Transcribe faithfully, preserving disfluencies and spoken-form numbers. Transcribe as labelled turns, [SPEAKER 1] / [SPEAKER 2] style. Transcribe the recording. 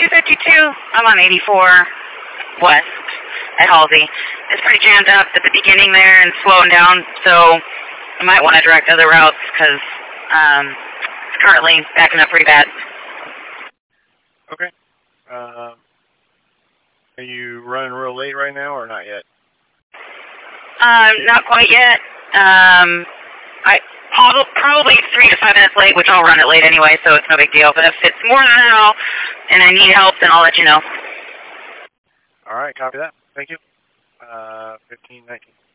[SPEAKER 1] two fifty-two. I'm on eighty-four west at Halsey. It's pretty jammed up at the beginning there and slowing down, so I might want to direct other routes because um, it's currently backing up pretty bad.
[SPEAKER 2] Okay. Um, are you running real late right now or not yet?
[SPEAKER 1] Um, not quite yet. Um, I probably three to five minutes late, which I'll run it late anyway, so it's no big deal. But if it's more than that, I'll, and I need help, then I'll let you know.
[SPEAKER 2] All right, copy that. Thank you. Uh, fifteen nineteen.